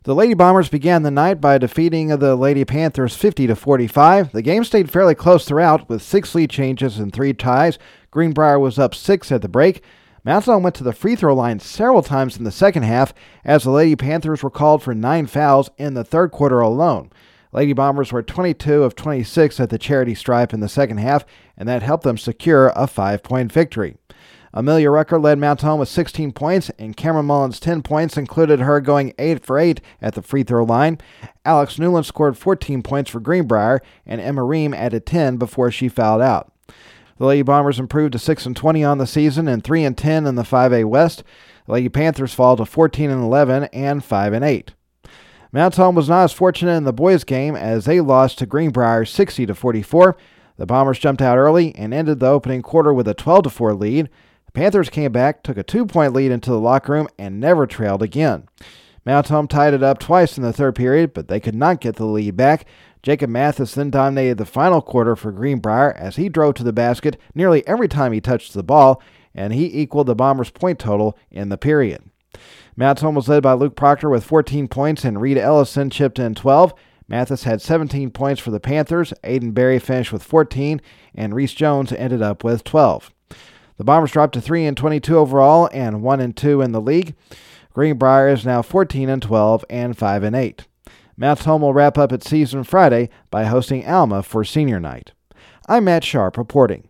The Lady Bombers began the night by defeating the Lady Panthers 50-45. The game stayed fairly close throughout, with 6 lead changes and 3 ties. Greenbrier was up 6 at the break. Mount Tom went to the free throw line several times in the second half, as the Lady Panthers were called for 9 fouls in the third quarter alone. Lady Bombers were 22 of 26 at the charity stripe in the second half, and that helped them secure a 5-point victory. Amelia Rucker led Mount Tom with 16 points, and Cameron Mullins' 10 points included her going 8 for 8 at the free throw line. Alex Newland scored 14 points for Greenbrier, and Emma Ream added 10 before she fouled out. The Lady Bombers improved to 6-20 on the season and 3-10 in the 5A West. The Lady Panthers fall to 14-11 and 5-8. Mount Tom was not as fortunate in the boys' game, as they lost to Greenbrier 60-44. The Bombers jumped out early and ended the opening quarter with a 12-4 lead. The Panthers came back, took a 2-point lead into the locker room, and never trailed again. Mount Tom tied it up twice in the third period, but they could not get the lead back. Jacob Mathis then dominated the final quarter for Greenbrier as he drove to the basket nearly every time he touched the ball, and he equaled the Bombers' point total in the period. Mount Tom was led by Luke Proctor with 14 points, and Reed Ellison chipped in 12. Mathis had 17 points for the Panthers. Aiden Berry finished with 14, and Reese Jones ended up with 12. The Bombers dropped to 3-22 overall and 1-2 in the league. Greenbrier is now 14-12 and 5-8. Mount Tom will wrap up its season Friday by hosting Alma for senior night. I'm Matt Sharp reporting.